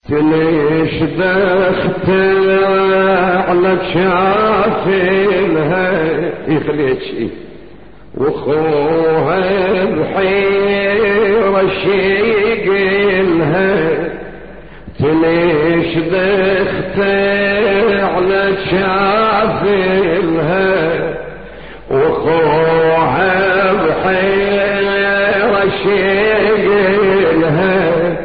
تليش دختها على شافلها يخليك وخوها بحيرة شيقلها تليش دختها على شافلها وخوها بحيرة شيقلها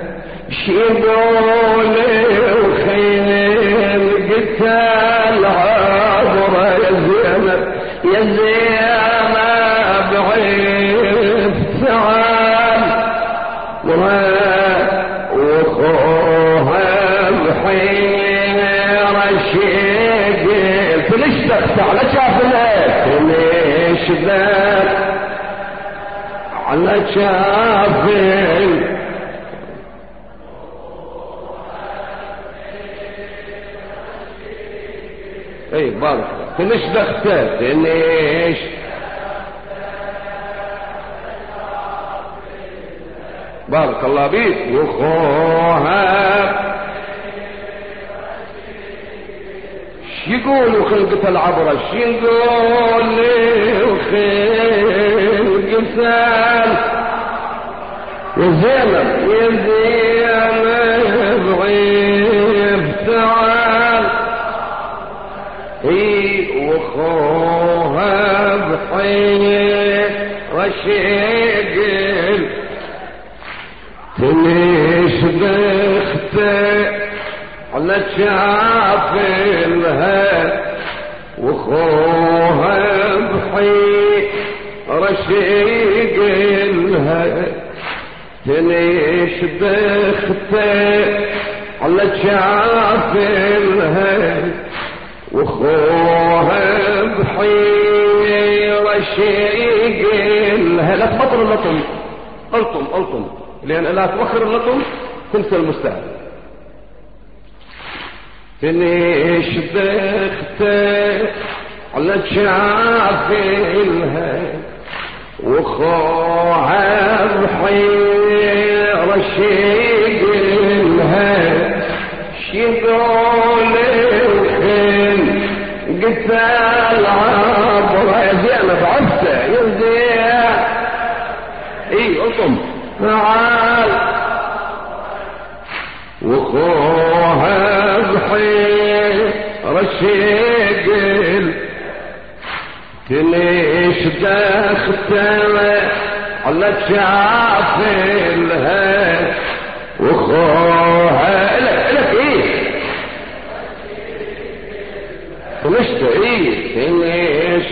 شيقولي وخيل قتال عبرة يا زينب يا زينب عيب تعال وخوها بحيرة شيقل فليش دخت على شافلها فليش دخت على شافل اي بارك فليش دختها فليش بارك الله بيك وخوها يقولوا خلقة العبرة يقول خلقة يا زينب يا زينب عيب تعال هي وخوها بحير رشيقل تليش بختك على شافلها وخوها بحير رشيقلها تليش بختك على شافلها وخوها بحيرة شيقلها لا تبطل اللطم الطم لان لا توخر اللطم تنسى المستقبل تليش بختك على شافلها وخوها بحيرة شيقلها شيقولي قتال عبرة يا زينب عفته يا زين اي اطم تعال وخوها بحيرة شيقل تليش دختها على شافلها وخوها لك ايه ليش تعيش ليش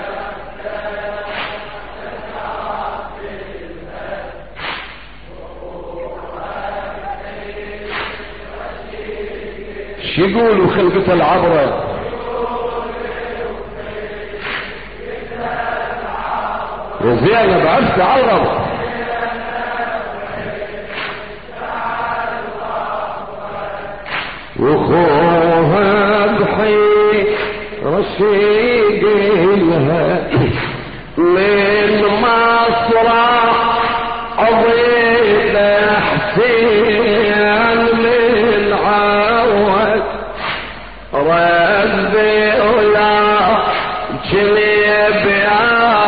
شو يقولوا خلقة العبرة يا زينب عرفت عرب وخوها بحير رشيقلها من مصرع أضيل حسين من عود ربي ولا جليب يا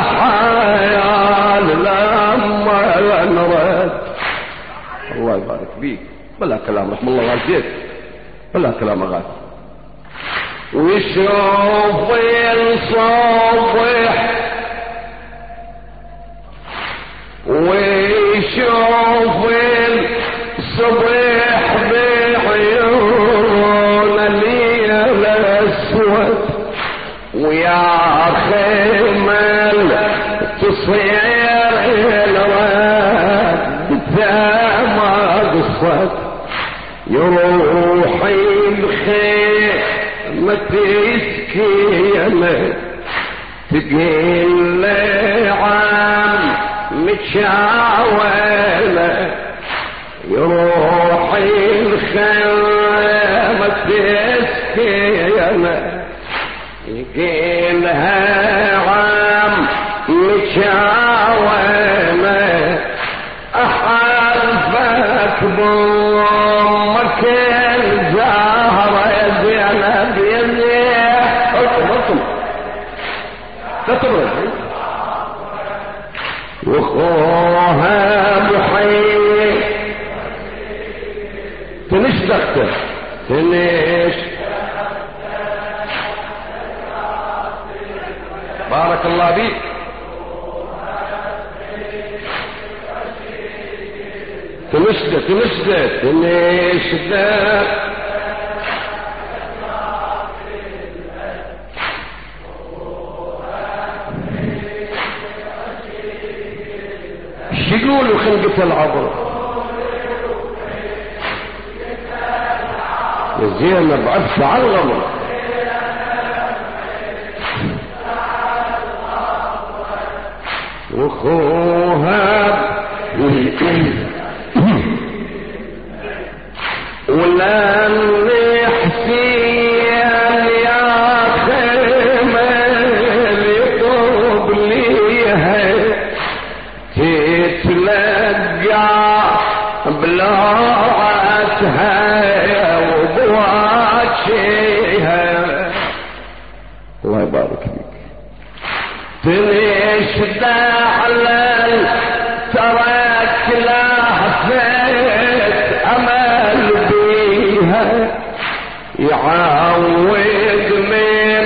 حيال لما نرد الله يبارك بيك بلا كلام رحم الله غازيك بلا كلام غازي ويشوف الصبح ويشوف الصبح بعيون الليل الاسود ويا خيمل تصير الرد ما قصت يروح الخير ما تسكينه تقيل لي عام متشاوله يروح الخير ما تسكينه يقيلها عام متشاوله أحلفك بأمك تنش دخته تنش. بارك الله بيك. تنشده تنشده شو يقولوا خلقة العبر يا زينب عفة على الغمر. وخوها ولم يحسين يا خمل يطوب ليها تتلقى بلوعتها وبواتشيها. الله يبارك فيك. تنشد على ترك لحظة أمل بيها يعود من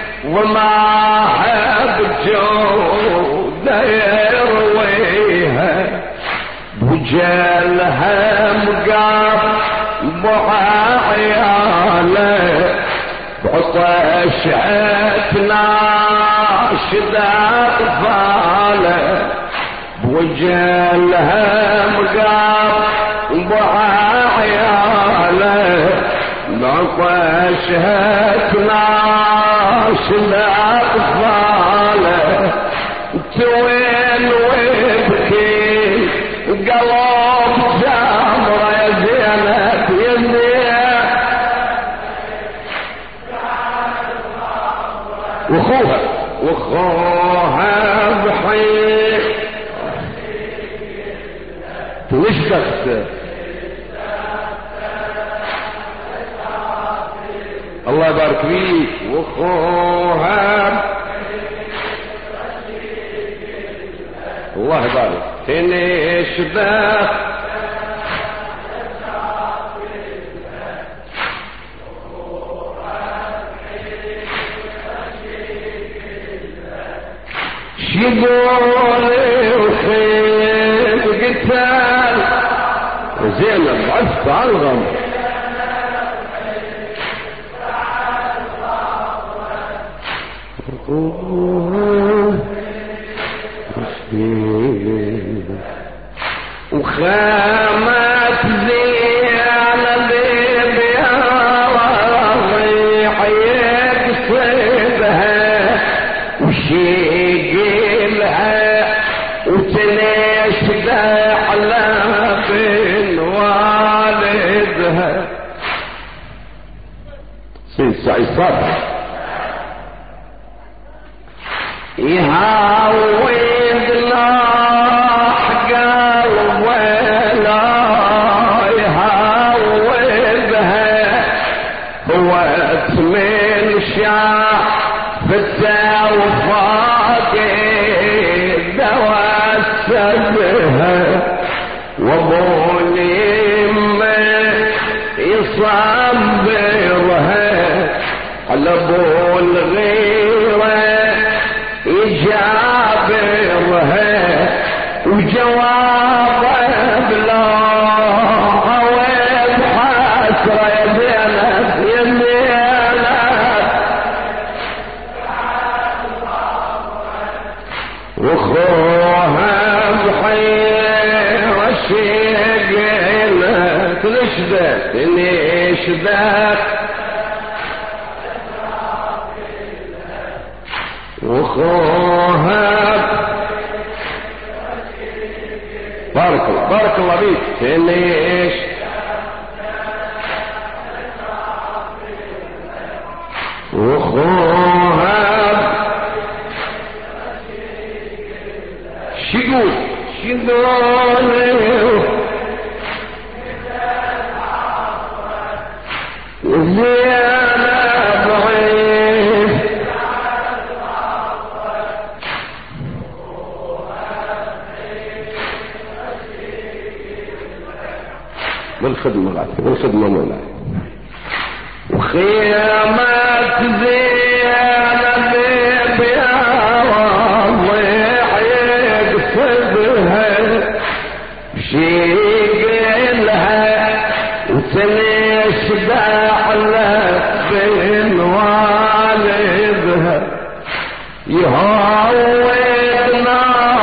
وما بجودة يرويها بجالها مقاب بعياله بعطشت ناشد أطفاله بوجالها مقاب بعياله بعطشت ناشد أطفاله توين ويبكي قلب جمرة يا زينب يا زينب. وخوها بحير تنشدخت. الله يبارك فيك. وخوها الله يبارك. تنشدخت شيبولي وخيل قتال زينب عفة على الغمر. وخامت زينب بيارة ضيح يقصدها وشيقلها وتنشد على بن والدها. سيد سعيد صالح يهاود لاحقه ولا يهاودها هوت من شافته وفاقد دواسبها وابوني ما يصبرها على ابو الغيره يجابرها وجوابه بلا وين حسره يا زينب يا زينب. وخوها بحير وشيقنا تنشدك تنشدك. وخوها بارك الله بارك الله بيك. تنش وخوها شقول زيادة ضعيف بالخدمة غادي بالخدمة مولاي. وخيمات زينب بها واضح يقصدها شيقلها وتنشبع لك بين والدها يهودنا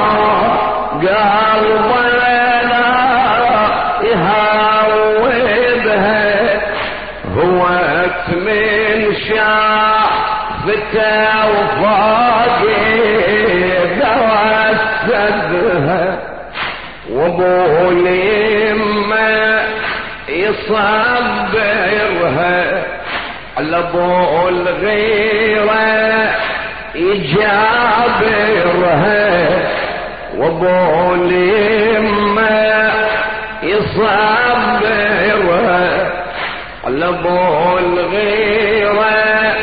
قلبنا يهودها هو من شافته وفاقدها وسدها وابو لما يصبرها على ابو الغيره يجابرها وابو لما يصبرها على ابو الغيره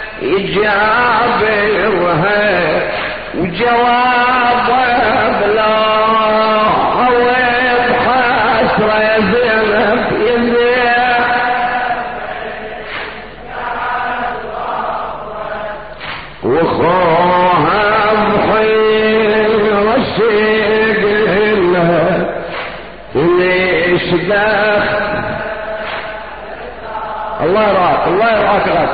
يجابرها وجوابها بلا عوض حسره زينب يزيع وخوها بحيره شقلها ليش داخل. الله يرعاك الله يرعاك غاد.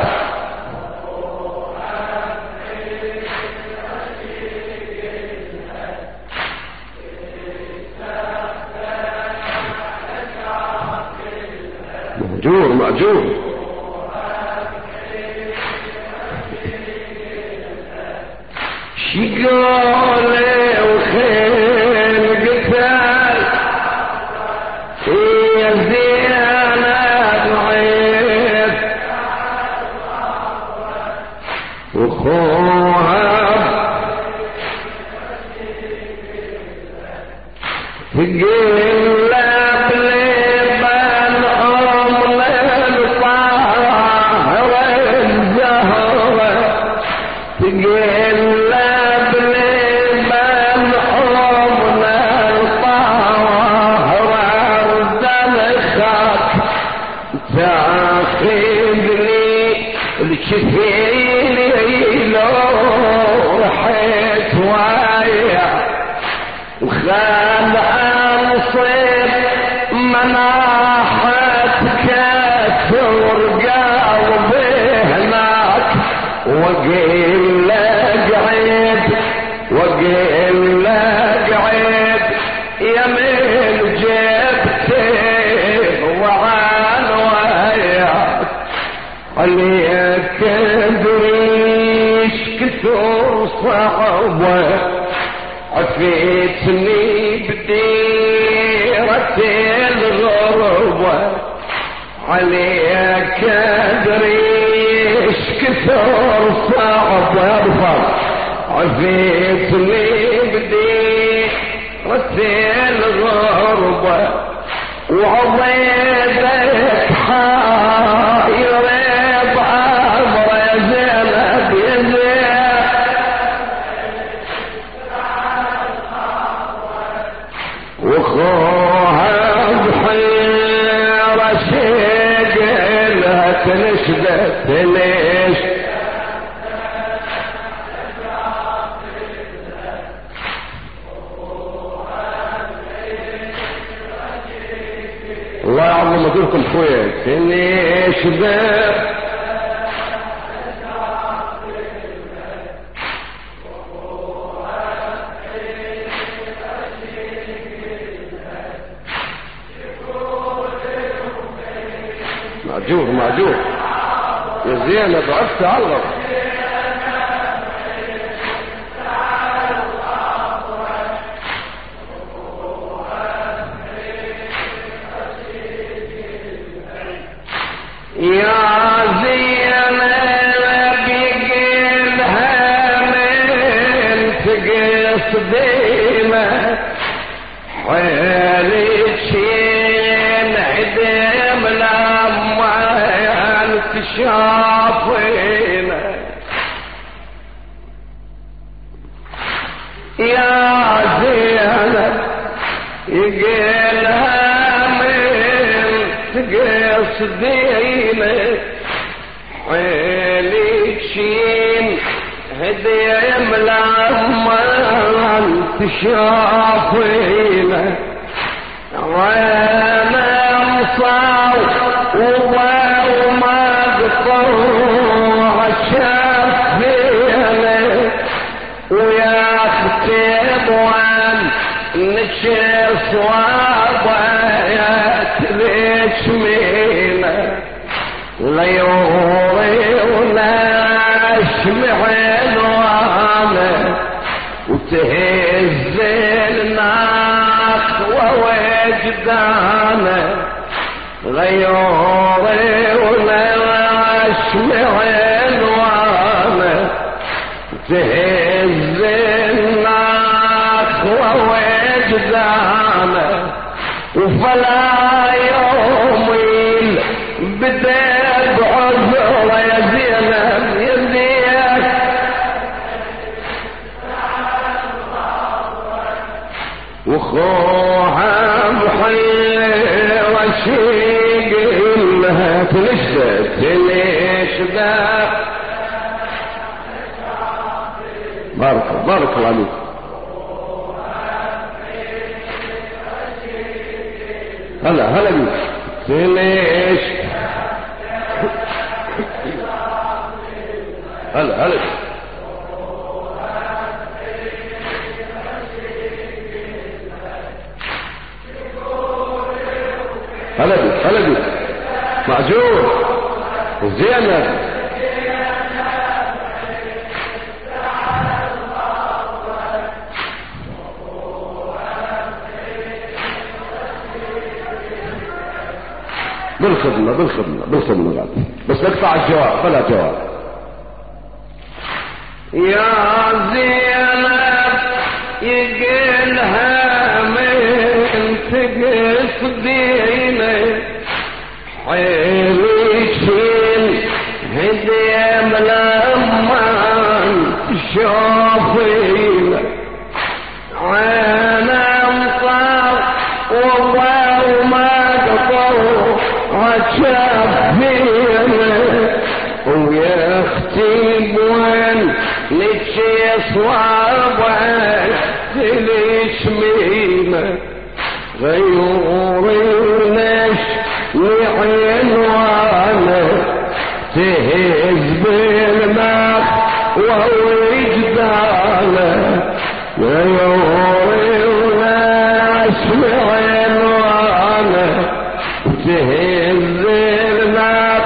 مأجور مأجور. شقالي وخيل قتال يا زينب عيد وخوها تقل بلبن أم للطاهر الزهرة تقل بلبن أم للطاهر الزلخات تاخذني الكثير لو رحت وايع وخال انصب مناحت كثر قلبي هناك وقيل لك عيب وقيل لك عيب يا من جبتي وعن وياك عليك دريش كثر صعبه عفيتني بديرة الغربة عليك دريش كثر صعبة عفيتني بديرة الغربة وعضيتك حاير بعمر يا زينب يا وخوها بحيرة شقلها تنشدت ليش الله يعظم اجركم شويه. تنشدت مأجور مأجور يا زينب ضعفت علق. يا زينب يقلها من تقص ديمه حيلك ينعدم لما تشافينا يا زينب يقلها من قصدينا حيلي شين هدي ملعمان تشافينا وانا مصاو وما قطوع شافينا ويا اختي بوان نشي صوابات ليش مينا ليوري ونشمعين وانا وتهز الناس ووجدانا غيوري ونشمعين وانا وتهز الناس ووجدانا وفلا يومين بدأ بعذر يا زينب يديك وخوها محير وشيق إنها تلشت ليش ذا بارك الله عليك هلا بيك ليش هلا بيك معجور زينب بالخدمة بعد بس نقطع الجواب بلا جواب يا زينب يقلها من تقصدينا حيلي شيل هدي ملمان تشوفينا عينا مطار وما قطعوا عشافينا ويا اختي بوين نتشي صوابك تليش مينا غيوري نش نعين وانا تهز بالماء ووجدانا غيوري نش نعين وانا تهز الماء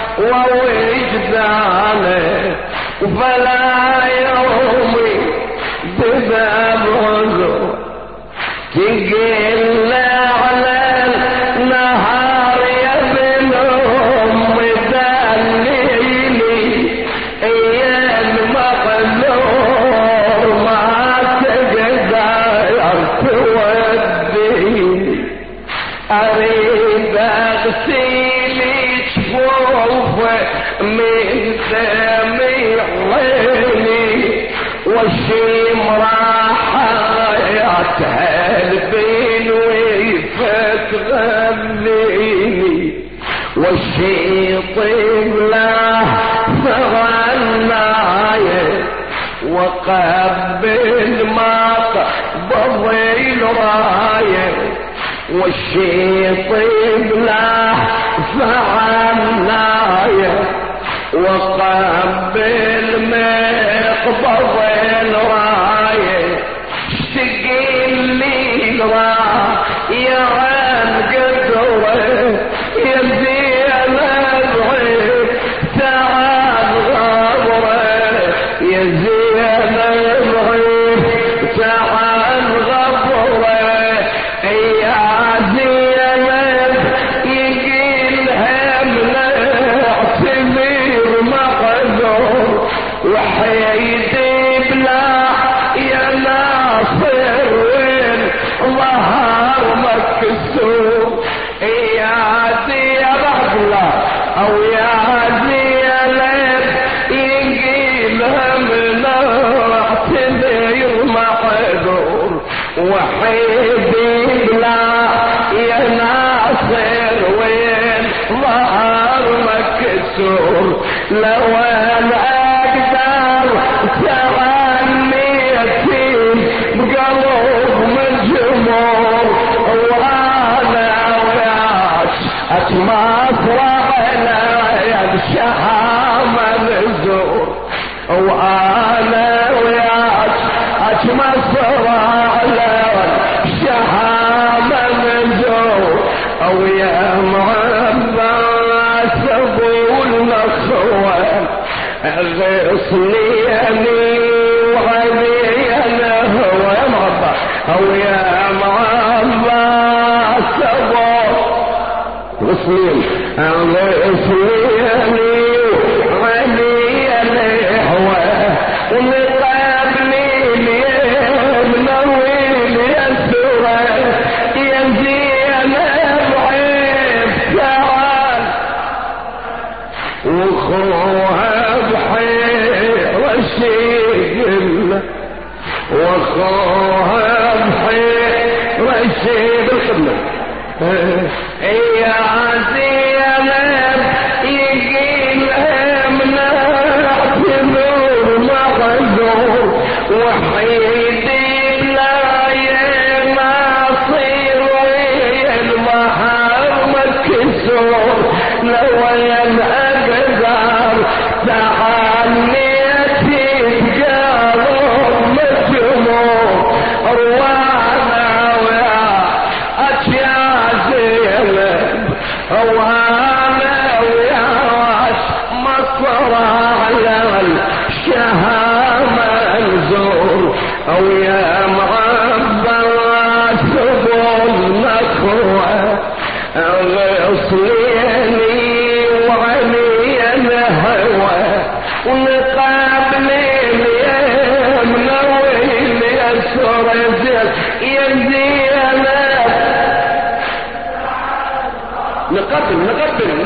ووجدانا فلا يومي بباب عذر تقل على النهار يا ابن امي دليلي ايام مقدور ما تقدر توديني اريد اغسلي جفوفه من دمي عيني والشيم راحتها البين ويفت غليني والشيطين له فغناي وقبل ما قبضي الرايه والشيطين له فغناي وقبل ما قبض الرايه اشتقي لي الرايه عن قدره يا زينب عيب تعال غبره يا زينب عيب تعال غبره يا زينب يقيلها منعتمير مقدور وحيدي بلا يا ناصر وين ظهر مكسور يا زينب الله او يا زينب يقيلها منعتمير مقدور وحيدي بلا يا ناصر وين مكسور لو انا اقدر تغنيتي بقلوب مجمور وانا وياك اتمطرح يا الشهامة نزور وانا وياك اتمطرح الشهامة نزور او يا معباس ابو الاخوان غصنيني وعلي الهوى يا معباس او يا معباس ابو غصنيني غصنيني وعلي الهوى ونقابلي اليوم نويل يا سوى يا زينب عيب تعال وخوها بحير الشيل وخوها بحير الشيل الخدمة يا زينب يجيلها مناعت نور محزور وحيدي لا يناصير والبحر مكسور لو ينأقدر تعنيتي بقلوب مجمور روانا وياك يا زينب وانا وياك مصرع الشهامة نزور او يا معباس ابو النخوة غصنيني وعلي الهوى ونقابل اليوم نويل يسر زين يا زينب نقبل